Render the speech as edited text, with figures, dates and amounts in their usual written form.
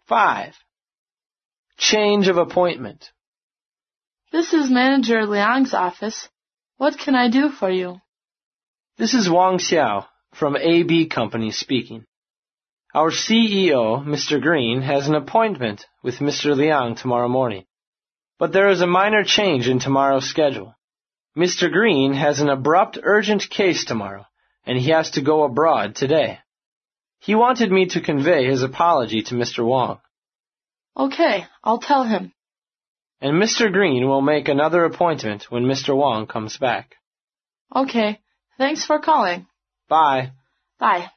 5. Change of appointment. This is Manager Liang's office. What can I do for you? This is Wang Xiao from AB Company speaking. Our CEO, Mr. Green, has an appointment with Mr. Liang tomorrow morning. But there is a minor change in tomorrow's schedule. Mr. Green has an abrupt, urgent case tomorrow, and he has to go abroad today. He wanted me to convey his apology to Mr. Wang. Okay, I'll tell him. And Mr. Green will make another appointment when Mr. Wang comes back. Okay, thanks for calling. Bye. Bye.